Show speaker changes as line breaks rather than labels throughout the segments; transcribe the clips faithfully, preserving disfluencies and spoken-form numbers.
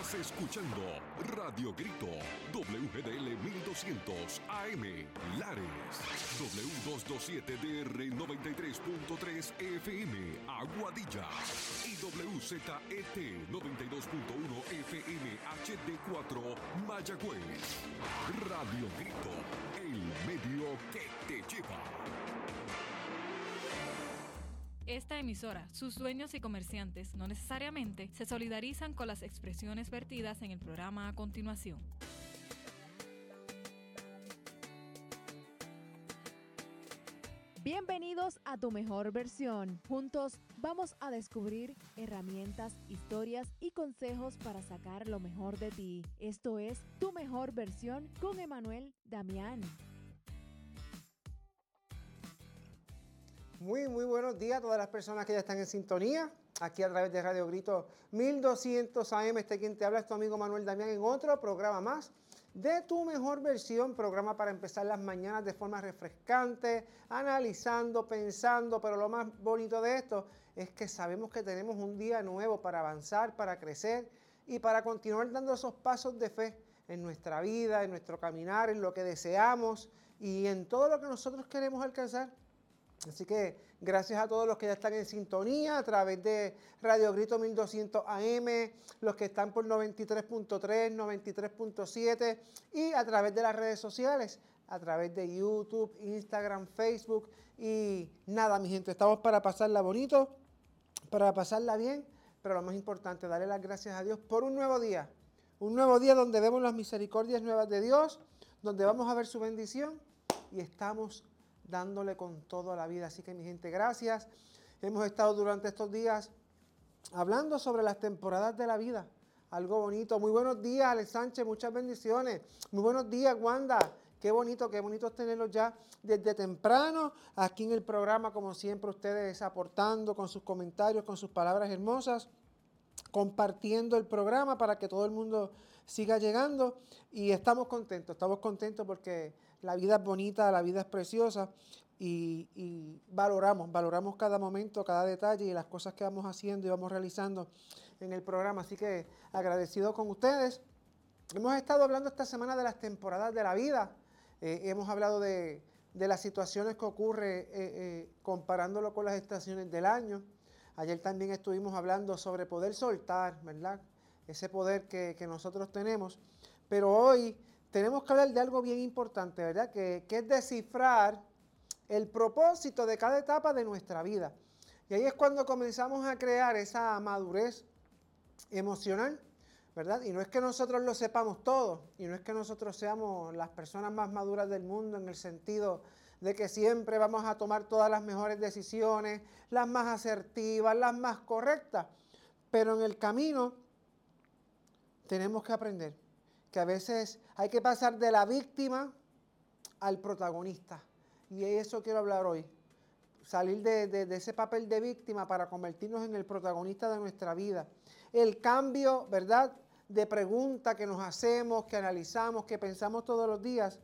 Estás escuchando Radio Grito, W G D L mil doscientos A M, Lares, W doscientos veintisiete D R noventa y tres punto tres F M, Aguadilla, y W Z E T noventa y dos punto uno F M H D cuatro, Mayagüez. Radio Grito, el medio que te lleva.
Esta emisora, sus dueños y comerciantes no necesariamente se solidarizan con las expresiones vertidas en el programa a continuación.
Bienvenidos a Tu Mejor Versión. Juntos vamos a descubrir herramientas, historias y consejos para sacar lo mejor de ti. Esto es Tu Mejor Versión con Emanuel Damián.
Muy, muy buenos días a todas las personas que ya están en sintonía, aquí a través de Radio Grito mil doscientos A M. Este quien te habla es tu amigo Manuel Damián en otro programa más de Tu Mejor Versión, programa para empezar las mañanas de forma refrescante, analizando, pensando, pero lo más bonito de esto es que sabemos que tenemos un día nuevo para avanzar, para crecer y para continuar dando esos pasos de fe en nuestra vida, en nuestro caminar, en lo que deseamos y en todo lo que nosotros queremos alcanzar. Así que gracias a todos los que ya están en sintonía a través de Radio Grito mil doscientos A M, los que están por noventa y tres punto tres, noventa y tres punto siete y a través de las redes sociales, a través de YouTube, Instagram, Facebook y nada, mi gente, estamos para pasarla bonito, para pasarla bien, pero lo más importante, darle las gracias a Dios por un nuevo día, un nuevo día donde vemos las misericordias nuevas de Dios, donde vamos a ver su bendición y estamos dándole con todo a la vida. Así que mi gente, gracias. Hemos estado durante estos días hablando sobre las temporadas de la vida. Algo bonito. Muy buenos días, Alex Sánchez. Muchas bendiciones. Muy buenos días, Wanda. Qué bonito, qué bonito tenerlos ya desde temprano aquí en el programa, como siempre, ustedes aportando con sus comentarios, con sus palabras hermosas, compartiendo el programa para que todo el mundo siga llegando. Y estamos contentos, estamos contentos porque la vida es bonita, la vida es preciosa y, y valoramos, valoramos cada momento, cada detalle y las cosas que vamos haciendo y vamos realizando en el programa. Así que agradecido con ustedes. Hemos estado hablando esta semana de las temporadas de la vida. Eh, hemos hablado de, de las situaciones que ocurren eh, eh, comparándolo con las estaciones del año. Ayer también estuvimos hablando sobre poder soltar, ¿verdad? Ese poder que, que nosotros tenemos. Pero hoy tenemos que hablar de algo bien importante, ¿verdad? Que, que es descifrar el propósito de cada etapa de nuestra vida. Y ahí es cuando comenzamos a crear esa madurez emocional, ¿verdad? Y no es que nosotros lo sepamos todo, y no es que nosotros seamos las personas más maduras del mundo en el sentido de que siempre vamos a tomar todas las mejores decisiones, las más asertivas, las más correctas. Pero en el camino tenemos que aprender que a veces hay que pasar de la víctima al protagonista. Y de eso quiero hablar hoy. Salir de, de, de ese papel de víctima para convertirnos en el protagonista de nuestra vida. El cambio, ¿verdad?, de pregunta que nos hacemos, que analizamos, que pensamos todos los días.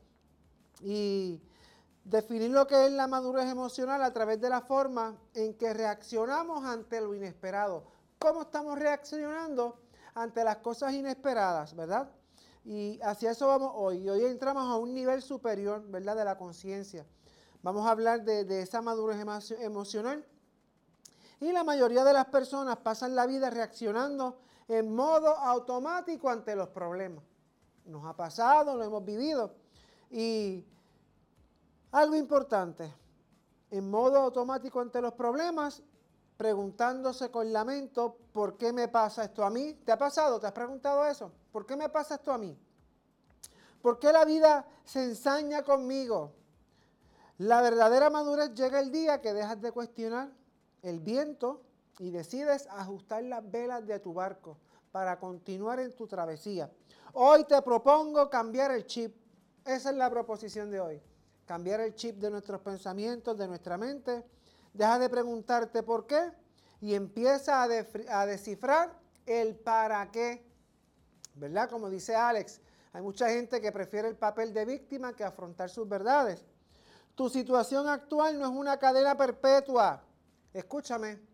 Y definir lo que es la madurez emocional a través de la forma en que reaccionamos ante lo inesperado. ¿Cómo estamos reaccionando ante las cosas inesperadas, verdad? Y hacia eso vamos hoy. Hoy entramos a un nivel superior, ¿verdad?, de la conciencia. Vamos a hablar de, de esa madurez emo- emocional. Y la mayoría de las personas pasan la vida reaccionando en modo automático ante los problemas. Nos ha pasado, lo hemos vivido. Y algo importante, en modo automático ante los problemas, preguntándose con lamento, ¿por qué me pasa esto a mí? ¿Te ha pasado? ¿Te has preguntado eso? ¿Por qué me pasa esto a mí? ¿Por qué la vida se ensaña conmigo? La verdadera madurez llega el día que dejas de cuestionar el viento y decides ajustar las velas de tu barco para continuar en tu travesía. Hoy te propongo cambiar el chip. Esa es la proposición de hoy. Cambiar el chip de nuestros pensamientos, de nuestra mente. Deja de preguntarte por qué y empieza a, de, a descifrar el para qué. ¿Verdad? Como dice Alex, hay mucha gente que prefiere el papel de víctima que afrontar sus verdades. Tu situación actual no es una cadena perpetua. Escúchame.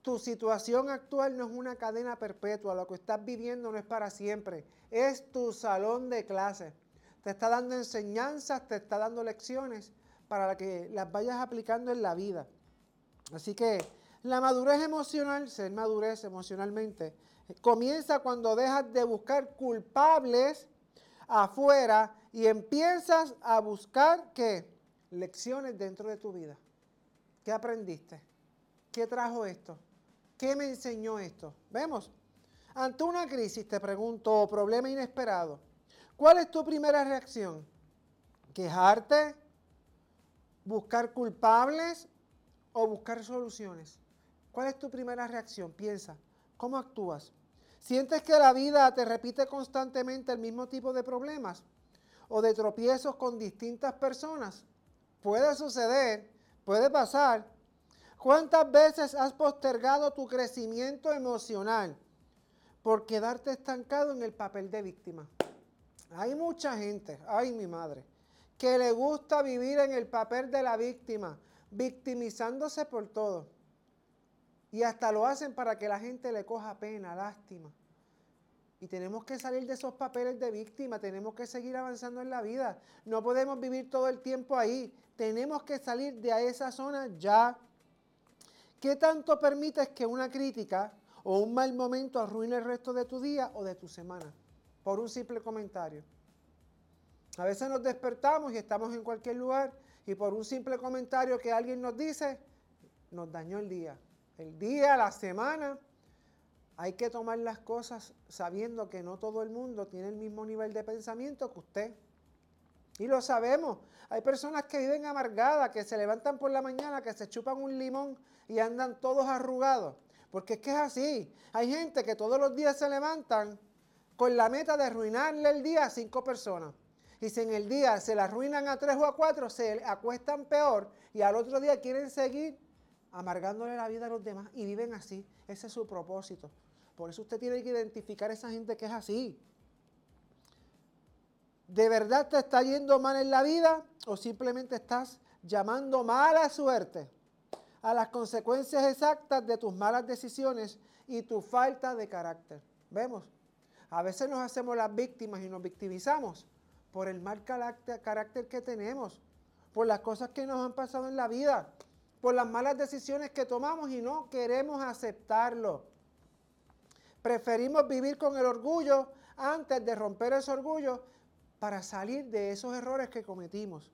Tu situación actual no es una cadena perpetua, lo que estás viviendo no es para siempre, es tu salón de clases. Te está dando enseñanzas, te está dando lecciones para que las vayas aplicando en la vida. Así que la madurez emocional, ser madurez emocionalmente, comienza cuando dejas de buscar culpables afuera y empiezas a buscar, ¿qué? Lecciones dentro de tu vida. ¿Qué aprendiste? ¿Qué trajo esto? ¿Qué me enseñó esto? Vemos, ante una crisis, te pregunto, o problema inesperado, ¿cuál es tu primera reacción? ¿Quejarte? ¿Buscar culpables? ¿O buscar soluciones? ¿Cuál es tu primera reacción? Piensa, ¿cómo actúas? ¿Sientes que la vida te repite constantemente el mismo tipo de problemas? ¿O de tropiezos con distintas personas? Puede suceder, puede pasar. ¿Cuántas veces has postergado tu crecimiento emocional por quedarte estancado en el papel de víctima? Hay mucha gente, ay mi madre, que le gusta vivir en el papel de la víctima, victimizándose por todo. Y hasta lo hacen para que la gente le coja pena, lástima. Y tenemos que salir de esos papeles de víctima, tenemos que seguir avanzando en la vida. No podemos vivir todo el tiempo ahí, tenemos que salir de esa zona ya. ¿Qué tanto permites que una crítica o un mal momento arruine el resto de tu día o de tu semana? Por un simple comentario. A veces nos despertamos y estamos en cualquier lugar y por un simple comentario que alguien nos dice, nos dañó el día. El día, la semana. Hay que tomar las cosas sabiendo que no todo el mundo tiene el mismo nivel de pensamiento que usted. Y lo sabemos. Hay personas que viven amargadas, que se levantan por la mañana, que se chupan un limón y andan todos arrugados. Porque es que es así. Hay gente que todos los días se levantan con la meta de arruinarle el día a cinco personas. Y si en el día se la arruinan a tres o a cuatro, se acuestan peor y al otro día quieren seguir amargándole la vida a los demás y viven así. Ese es su propósito. Por eso usted tiene que identificar a esa gente que es así. ¿De verdad te está yendo mal en la vida o simplemente estás llamando mala suerte a las consecuencias exactas de tus malas decisiones y tu falta de carácter? Vemos, a veces nos hacemos las víctimas y nos victimizamos por el mal carácter, carácter que tenemos, por las cosas que nos han pasado en la vida, por las malas decisiones que tomamos y no queremos aceptarlo. Preferimos vivir con el orgullo antes de romper ese orgullo para salir de esos errores que cometimos.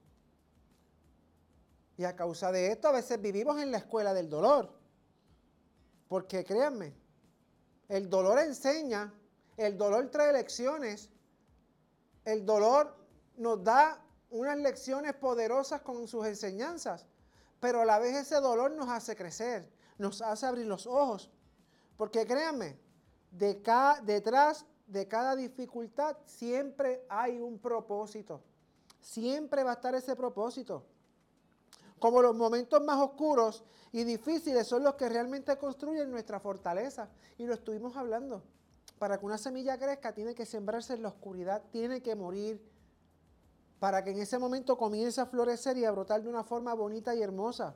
Y a causa de esto a veces vivimos en la escuela del dolor. Porque créanme, el dolor enseña, el dolor trae lecciones, el dolor nos da unas lecciones poderosas con sus enseñanzas, pero a la vez ese dolor nos hace crecer, nos hace abrir los ojos. Porque créanme, de ca- detrás de cada dificultad siempre hay un propósito. Siempre va a estar ese propósito. Como los momentos más oscuros y difíciles son los que realmente construyen nuestra fortaleza. Y lo estuvimos hablando. Para que una semilla crezca tiene que sembrarse en la oscuridad, tiene que morir. Para que en ese momento comience a florecer y a brotar de una forma bonita y hermosa.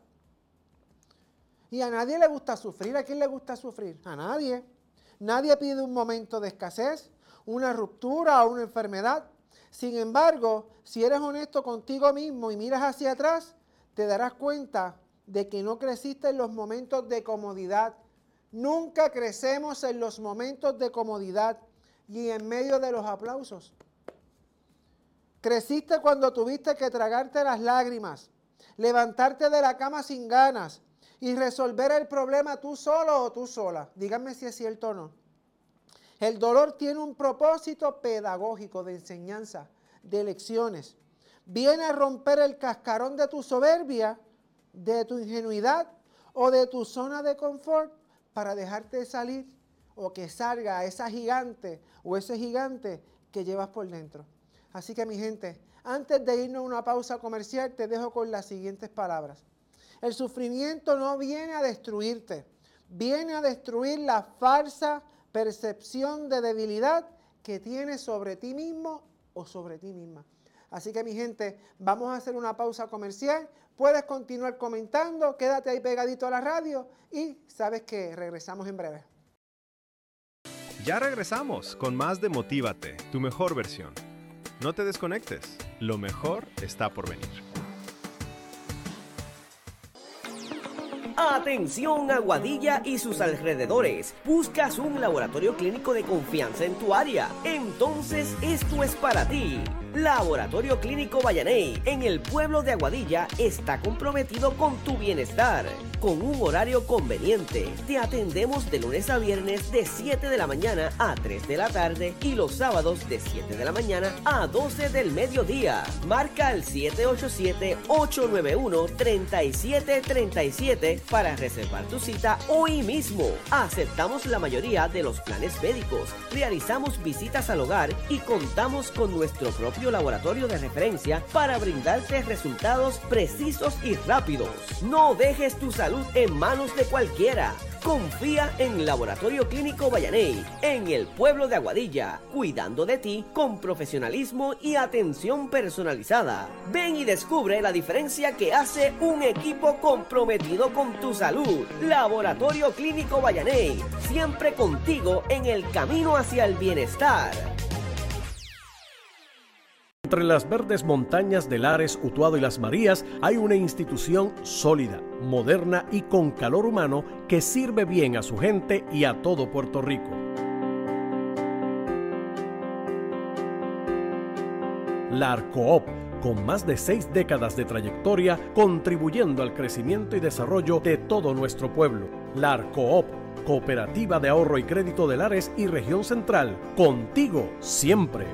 Y a nadie le gusta sufrir. ¿A quién le gusta sufrir? A nadie. Nadie pide un momento de escasez, una ruptura o una enfermedad. Sin embargo, si eres honesto contigo mismo y miras hacia atrás, te darás cuenta de que no creciste en los momentos de comodidad. Nunca crecemos en los momentos de comodidad y en medio de los aplausos. Creciste cuando tuviste que tragarte las lágrimas, levantarte de la cama sin ganas y resolver el problema tú solo o tú sola. Díganme si es cierto o no. El dolor tiene un propósito pedagógico de enseñanza, de lecciones. Viene a romper el cascarón de tu soberbia, de tu ingenuidad o de tu zona de confort para dejarte salir o que salga esa gigante o ese gigante que llevas por dentro. Así que mi gente, antes de irnos a una pausa comercial, te dejo con las siguientes palabras. El sufrimiento no viene a destruirte, viene a destruir la falsa percepción de debilidad que tienes sobre ti mismo o sobre ti misma. Así que mi gente, vamos a hacer una pausa comercial. Puedes continuar comentando, quédate ahí pegadito a la radio y sabes que regresamos en breve.
Ya regresamos con más de Motívate, tu mejor versión. No te desconectes, lo mejor está por venir.
Atención Aguadilla y sus alrededores. ¿Buscas un laboratorio clínico de confianza en tu área? Entonces esto es para ti. Laboratorio Clínico Vallaney en el pueblo de Aguadilla está comprometido con tu bienestar. Con un horario conveniente, te atendemos de lunes a viernes de siete de la mañana a tres de la tarde y los sábados de siete de la mañana a doce del mediodía. Marca al siete ocho siete, ocho nueve uno, tres siete tres siete para reservar tu cita hoy mismo. Aceptamos la mayoría de los planes médicos, realizamos visitas al hogar y contamos con nuestro propio laboratorio de referencia para brindarte resultados precisos y rápidos. No dejes tu salud en manos de cualquiera. Confía en Laboratorio Clínico Vallaney, en el pueblo de Aguadilla, cuidando de ti con profesionalismo y atención personalizada. Ven y descubre la diferencia que hace un equipo comprometido con tu salud. Laboratorio Clínico Vallaney, siempre contigo en el camino hacia el bienestar.
Entre las verdes montañas de Lares, Utuado y Las Marías hay una institución sólida, moderna y con calor humano que sirve bien a su gente y a todo Puerto Rico. La ARCOOP, con más de seis décadas de trayectoria, contribuyendo al crecimiento y desarrollo de todo nuestro pueblo. La ARCOOP, Cooperativa de Ahorro y Crédito de Lares y Región Central, contigo siempre.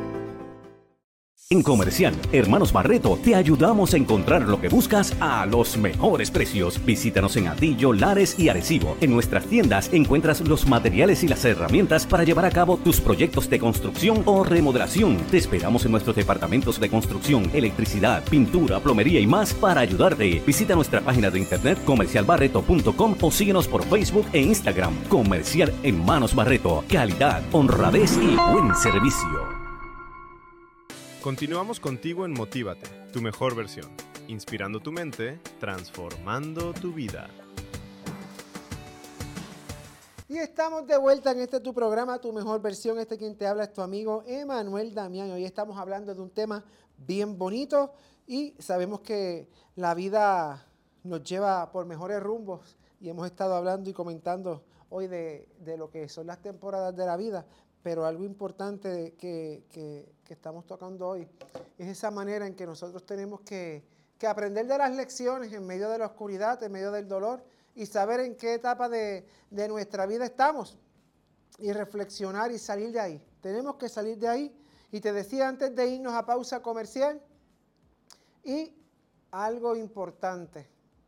En Comercial Hermanos Barreto te ayudamos a encontrar lo que buscas a los mejores precios. Visítanos en Atillo, Lares y Arecibo. En nuestras tiendas encuentras los materiales y las herramientas para llevar a cabo tus proyectos de construcción o remodelación. Te esperamos en nuestros departamentos de construcción, electricidad, pintura, plomería y más para ayudarte. Visita nuestra página de internet comercial barreto punto com o síguenos por Facebook e Instagram. Comercial Hermanos Barreto. Calidad, honradez y buen servicio.
Continuamos contigo en Motívate, tu mejor versión. Inspirando tu mente, transformando tu vida.
Y estamos de vuelta en este tu programa, Tu Mejor Versión. Este quien te habla es tu amigo Emanuel Damián. Hoy estamos hablando de un tema bien bonito y sabemos que la vida nos lleva por mejores rumbos y hemos estado hablando y comentando hoy de, de lo que son las temporadas de la vida. Pero algo importante que, que, que estamos tocando hoy es esa manera en que nosotros tenemos que, que aprender de las lecciones en medio de la oscuridad, en medio del dolor y saber en qué etapa de, de nuestra vida estamos y reflexionar y salir de ahí. Tenemos que salir de ahí. Y te decía antes de irnos a pausa comercial y algo importante.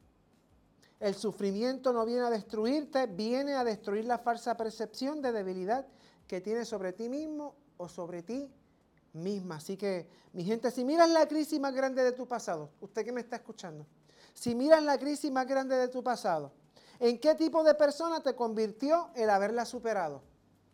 El sufrimiento no viene a destruirte, viene a destruir la falsa percepción de debilidad que tienes sobre ti mismo o sobre ti misma. Así que, mi gente, si miras la crisis más grande de tu pasado, usted que me está escuchando, si miras la crisis más grande de tu pasado, ¿en qué tipo de persona te convirtió el haberla superado?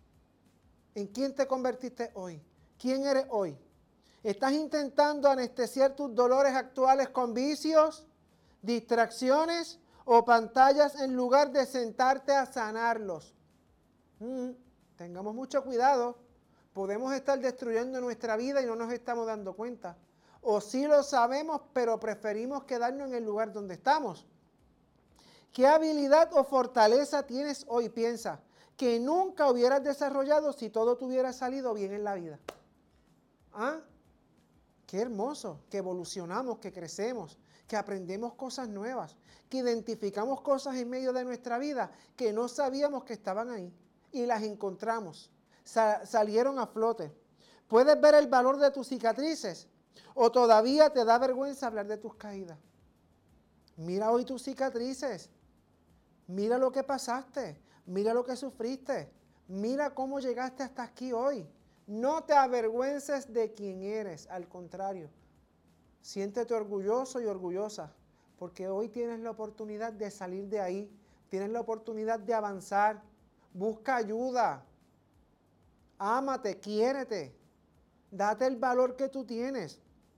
¿En quién te convertiste hoy? ¿Quién eres hoy? ¿Estás intentando anestesiar tus dolores actuales con vicios, distracciones o pantallas en lugar de sentarte a sanarlos? Mm. Tengamos mucho cuidado, podemos estar destruyendo nuestra vida y no nos estamos dando cuenta. O sí lo sabemos, pero preferimos quedarnos en el lugar donde estamos. ¿Qué habilidad o fortaleza tienes hoy? Piensa, que nunca hubieras desarrollado si todo te hubiera salido bien en la vida. ¿Ah? Qué hermoso, que evolucionamos, que crecemos, que aprendemos cosas nuevas, que identificamos cosas en medio de nuestra vida que no sabíamos que estaban ahí. Y las encontramos, Sa- salieron a flote. ¿Puedes ver el valor de tus cicatrices? ¿O todavía te da vergüenza hablar de tus caídas? Mira hoy tus cicatrices, mira lo que pasaste, mira lo que sufriste, mira cómo llegaste hasta aquí hoy. No te avergüences de quién eres, al contrario, siéntete orgulloso y orgullosa, porque hoy tienes la oportunidad de salir de ahí, tienes la oportunidad de avanzar. Busca ayuda, ámate, quiérete, date el valor que tú tienes.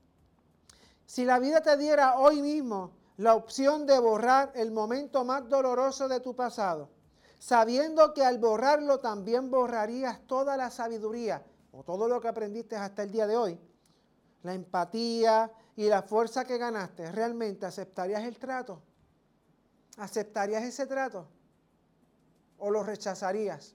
Si la vida te diera hoy mismo la opción de borrar el momento más doloroso de tu pasado, sabiendo que al borrarlo también borrarías toda la sabiduría o todo lo que aprendiste hasta el día de hoy, la empatía y la fuerza que ganaste, ¿realmente aceptarías el trato? ¿Aceptarías ese trato? ¿O lo rechazarías?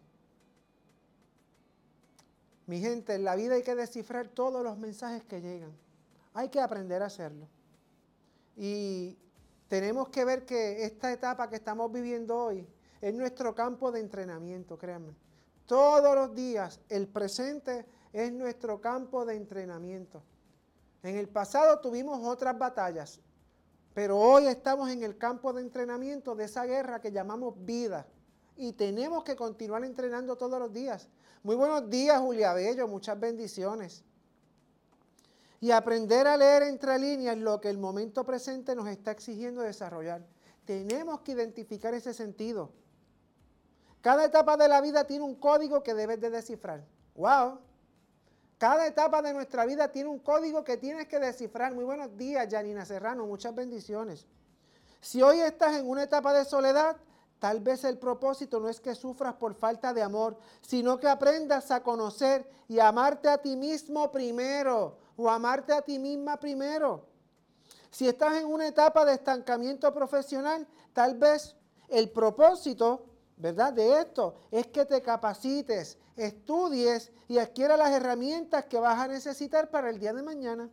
Mi gente, en la vida hay que descifrar todos los mensajes que llegan. Hay que aprender a hacerlo. Y tenemos que ver que esta etapa que estamos viviendo hoy es nuestro campo de entrenamiento, créanme. Todos los días, el presente es nuestro campo de entrenamiento. En el pasado tuvimos otras batallas, pero hoy estamos en el campo de entrenamiento de esa guerra que llamamos vida. Y tenemos que continuar entrenando todos los días. Muy buenos días, Julia Bello, muchas bendiciones. Y aprender a leer entre líneas lo que el momento presente nos está exigiendo desarrollar. Tenemos que identificar ese sentido. Cada etapa de la vida tiene un código que debes de descifrar. ¡Wow! Cada etapa de nuestra vida tiene un código que tienes que descifrar. Muy buenos días, Janina Serrano, muchas bendiciones. Si hoy estás en una etapa de soledad, tal vez el propósito no es que sufras por falta de amor, sino que aprendas a conocer y amarte a ti mismo primero, o amarte a ti misma primero. Si estás en una etapa de estancamiento profesional, tal vez el propósito, ¿verdad?, de esto es que te capacites, estudies y adquieras las herramientas que vas a necesitar para el día de mañana.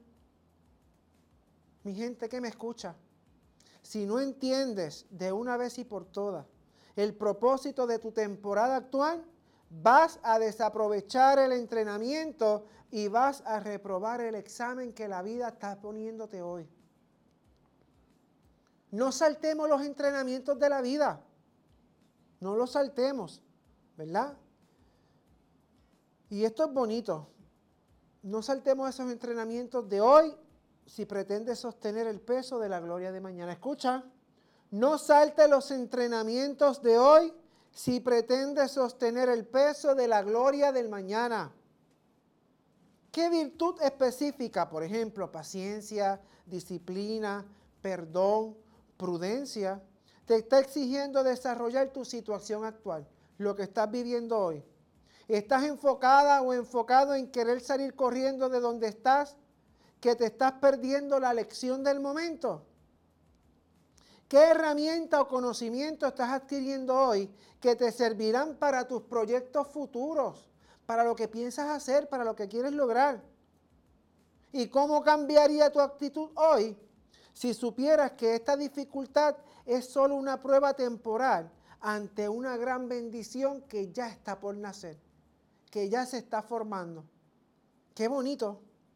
Mi gente que me escucha, si no entiendes de una vez y por todas el propósito de tu temporada actual, vas a desaprovechar el entrenamiento y vas a reprobar el examen que la vida está poniéndote hoy. No saltemos los entrenamientos de la vida. No los saltemos, ¿verdad? Y esto es bonito. No saltemos esos entrenamientos de hoy si pretendes sostener el peso de la gloria de mañana. Escucha, no salte los entrenamientos de hoy si pretendes sostener el peso de la gloria del mañana. ¿Qué virtud específica, por ejemplo, paciencia, disciplina, perdón, prudencia, te está exigiendo desarrollar tu situación actual, lo que estás viviendo hoy? ¿Estás enfocada o enfocado en querer salir corriendo de donde estás, que te estás perdiendo la lección del momento? ¿Qué herramienta o conocimiento estás adquiriendo hoy que te servirán para tus proyectos futuros, para lo que piensas hacer, para lo que quieres lograr? ¿Y cómo cambiaría tu actitud hoy si supieras que esta dificultad es solo una prueba temporal ante una gran bendición que ya está por nacer, que ya se está formando? ¡Qué bonito!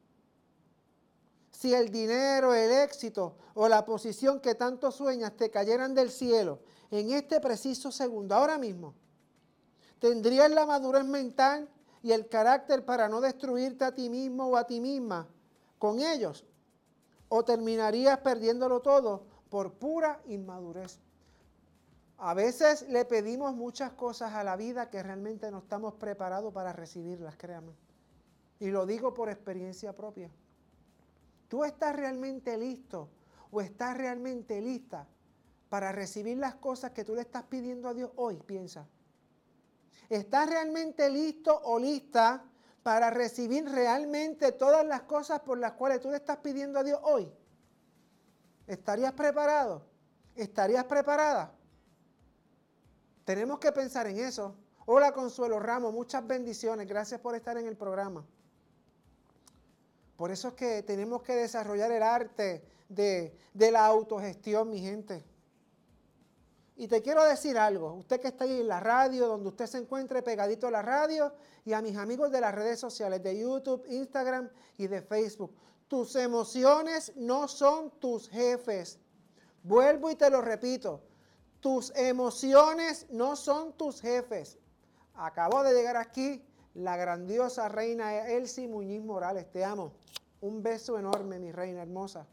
Si el dinero, el éxito o la posición que tanto sueñas te cayeran del cielo en este preciso segundo, ahora mismo, ¿tendrías la madurez mental y el carácter para no destruirte a ti mismo o a ti misma con ellos? ¿O terminarías perdiéndolo todo por pura inmadurez? A veces le pedimos muchas cosas a la vida que realmente no estamos preparados para recibirlas, créanme. Y lo digo por experiencia propia. ¿Tú estás realmente listo o estás realmente lista para recibir las cosas que tú le estás pidiendo a Dios hoy? Piensa. ¿Estás realmente listo o lista para recibir realmente todas las cosas por las cuales tú le estás pidiendo a Dios hoy? ¿Estarías preparado? ¿Estarías preparada? Tenemos que pensar en eso. Hola Consuelo Ramos, muchas bendiciones. Gracias por estar en el programa. Por eso es que tenemos que desarrollar el arte de, de la autogestión, mi gente. Y te quiero decir algo, usted que está ahí en la radio, donde usted se encuentre pegadito a la radio, y a mis amigos de las redes sociales, de YouTube, Instagram y de Facebook. Tus emociones no son tus jefes. Vuelvo y te lo repito, tus emociones no son tus jefes. Acabó de llegar aquí la grandiosa reina Elsie Muñiz Morales. Te amo. Un beso enorme, mi reina hermosa.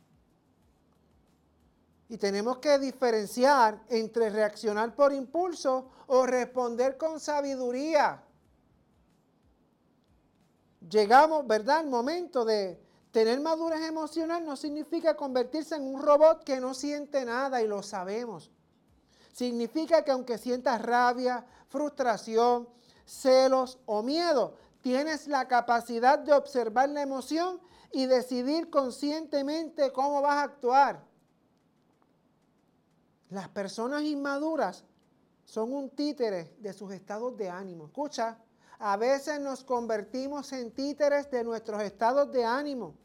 Y tenemos que diferenciar entre reaccionar por impulso o responder con sabiduría. Llegamos, ¿verdad?, al momento de Tener madurez emocional no significa convertirse en un robot que no siente nada, y lo sabemos. Significa que aunque sientas rabia, frustración, celos o miedo, tienes la capacidad de observar la emoción y decidir conscientemente cómo vas a actuar. Las personas inmaduras son un títere de sus estados de ánimo. Escucha, a veces nos convertimos en títeres de nuestros estados de ánimo.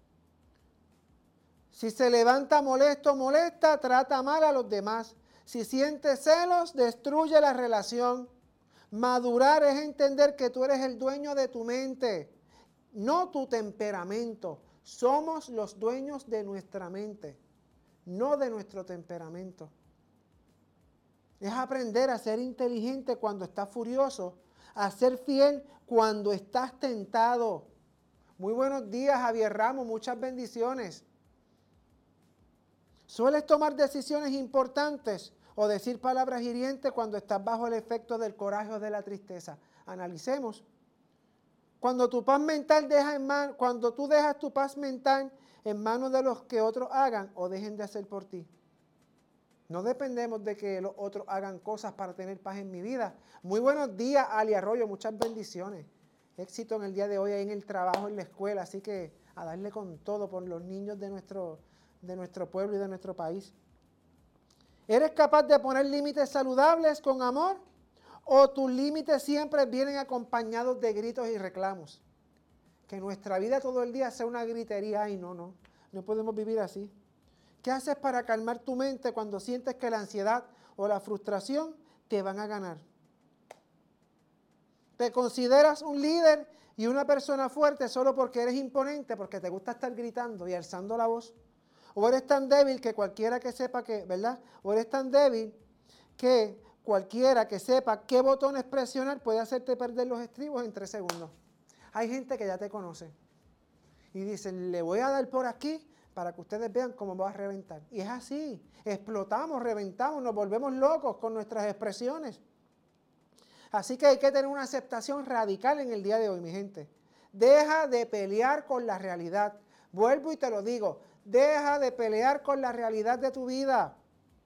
Si se levanta molesto, molesta, trata mal a los demás. Si siente celos, destruye la relación. Madurar es entender que tú eres el dueño de tu mente, no tu temperamento. Somos los dueños de nuestra mente, no de nuestro temperamento. Es aprender a ser inteligente cuando estás furioso, a ser fiel cuando estás tentado. Muy buenos días, Javier Ramos, muchas bendiciones. ¿Sueles tomar decisiones importantes o decir palabras hirientes cuando estás bajo el efecto del coraje o de la tristeza? Analicemos. Cuando tu paz mental deja en man- cuando tú dejas tu paz mental en manos de los que otros hagan o dejen de hacer por ti. No dependemos de que los otros hagan cosas para tener paz en mi vida. Muy buenos días, Ali Arroyo, muchas bendiciones. Éxito en el día de hoy ahí en el trabajo, en la escuela, así que a darle con todo por los niños de nuestro, de nuestro pueblo y de nuestro país. ¿Eres capaz de poner límites saludables con amor? ¿O tus límites siempre vienen acompañados de gritos y reclamos? Que nuestra vida todo el día sea una gritería. Ay, no, no, no podemos vivir así. ¿Qué haces para calmar tu mente cuando sientes que la ansiedad o la frustración te van a ganar? ¿Te consideras un líder y una persona fuerte solo porque eres imponente, porque te gusta estar gritando y alzando la voz? ¿O eres tan débil que cualquiera que sepa que, ¿verdad? ¿O eres tan débil que cualquiera que sepa qué botones presionar puede hacerte perder los estribos en tres segundos? Hay gente que ya te conoce y dicen, le voy a dar por aquí para que ustedes vean cómo va a reventar. Y es así, explotamos, reventamos, nos volvemos locos con nuestras expresiones. Así que hay que tener una aceptación radical en el día de hoy, mi gente. Deja de pelear con la realidad. Vuelvo y te lo digo, deja de pelear con la realidad de tu vida.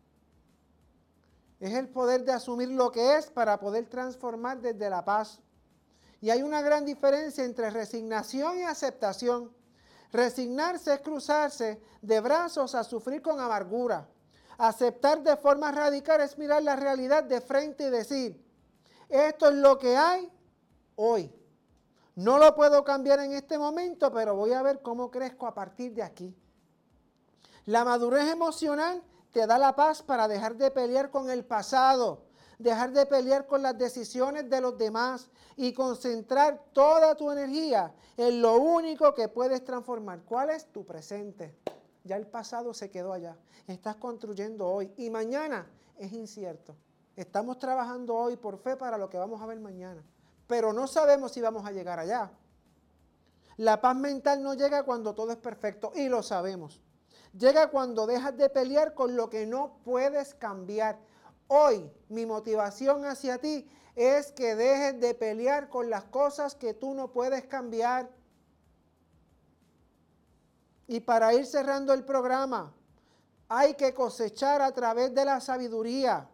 Es el poder de asumir lo que es para poder transformar desde la paz. Y hay una gran diferencia entre resignación y aceptación. Resignarse es cruzarse de brazos a sufrir con amargura. Aceptar de forma radical es mirar la realidad de frente y decir, esto es lo que hay hoy. No lo puedo cambiar en este momento, pero voy a ver cómo crezco a partir de aquí. La madurez emocional te da la paz para dejar de pelear con el pasado, dejar de pelear con las decisiones de los demás y concentrar toda tu energía en lo único que puedes transformar. ¿Cuál es? Tu presente. Ya el pasado se quedó allá. Estás construyendo hoy y mañana es incierto. Estamos trabajando hoy por fe para lo que vamos a ver mañana, pero no sabemos si vamos a llegar allá. La paz mental no llega cuando todo es perfecto y lo sabemos. Llega cuando dejas de pelear con lo que no puedes cambiar. Hoy mi motivación hacia ti es que dejes de pelear con las cosas que tú no puedes cambiar. Y para ir cerrando el programa, hay que cosechar a través de la sabiduría.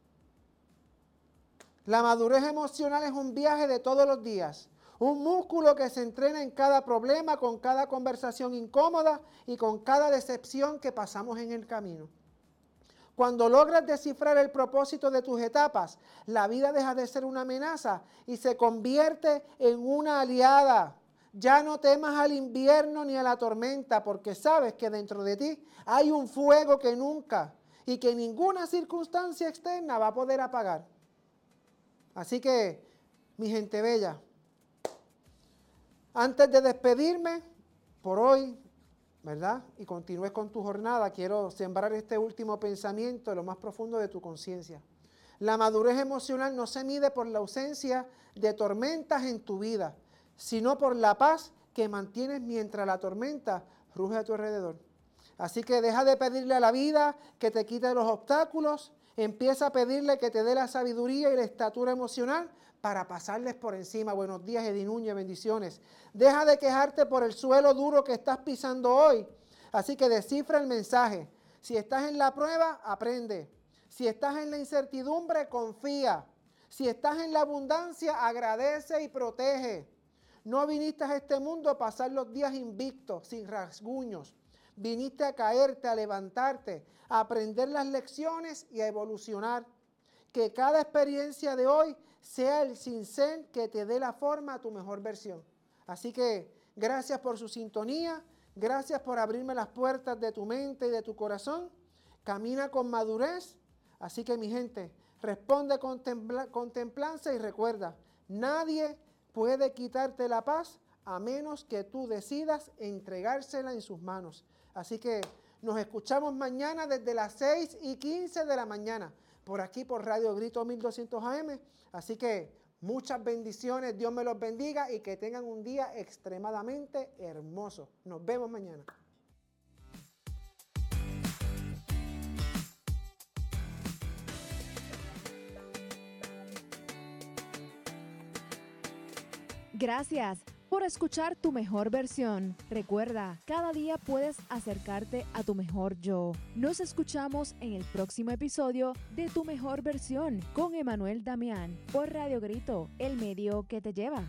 La madurez emocional es un viaje de todos los días. Un músculo que se entrena en cada problema, con cada conversación incómoda y con cada decepción que pasamos en el camino. Cuando logras descifrar el propósito de tus etapas, la vida deja de ser una amenaza y se convierte en una aliada. Ya no temas al invierno ni a la tormenta, porque sabes que dentro de ti hay un fuego que nunca y que ninguna circunstancia externa va a poder apagar. Así que, mi gente bella, antes de despedirme por hoy, ¿verdad? Y continúes con tu jornada, quiero sembrar este último pensamiento en lo más profundo de tu conciencia. La madurez emocional no se mide por la ausencia de tormentas en tu vida, sino por la paz que mantienes mientras la tormenta ruge a tu alrededor. Así que deja de pedirle a la vida que te quite los obstáculos, empieza a pedirle que te dé la sabiduría y la estatura emocional para pasarles por encima. Buenos días, Edith Núñez, bendiciones. Deja de quejarte por el suelo duro que estás pisando hoy. Así que descifra el mensaje. Si estás en la prueba, aprende. Si estás en la incertidumbre, confía. Si estás en la abundancia, agradece y protege. No viniste a este mundo a pasar los días invictos, sin rasguños. Viniste a caerte, a levantarte, a aprender las lecciones y a evolucionar. Que cada experiencia de hoy sea el cincel que te dé la forma a tu mejor versión. Así que gracias por su sintonía, gracias por abrirme las puertas de tu mente y de tu corazón. Camina con madurez. Así que mi gente, responde con templa- con templanza y recuerda, nadie puede quitarte la paz a menos que tú decidas entregársela en sus manos. Así que nos escuchamos mañana desde las seis y quince de la mañana, por aquí por Radio Grito mil doscientos A M. Así que muchas bendiciones, Dios me los bendiga y que tengan un día extremadamente hermoso. Nos vemos mañana.
Gracias por escuchar Tu Mejor Versión. Recuerda, cada día puedes acercarte a tu mejor yo. Nos escuchamos en el próximo episodio de Tu Mejor Versión con Emanuel Damián por Radio Grito, el medio que te lleva.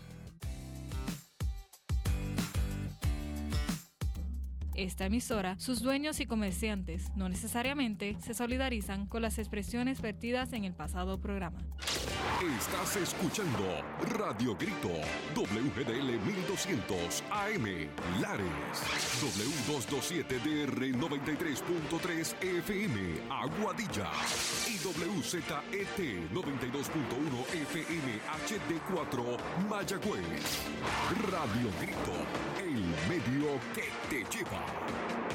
Esta emisora, sus dueños y comerciantes no necesariamente se solidarizan con las expresiones vertidas en el pasado programa.
Estás escuchando Radio Grito, W G D L mil doscientos A M, Lares, W doscientos veintisiete D R noventa y tres punto tres F M, Aguadilla, y W Z E T noventa y dos punto uno F M H D cuatro, Mayagüez. Radio Grito, el medio que te lleva.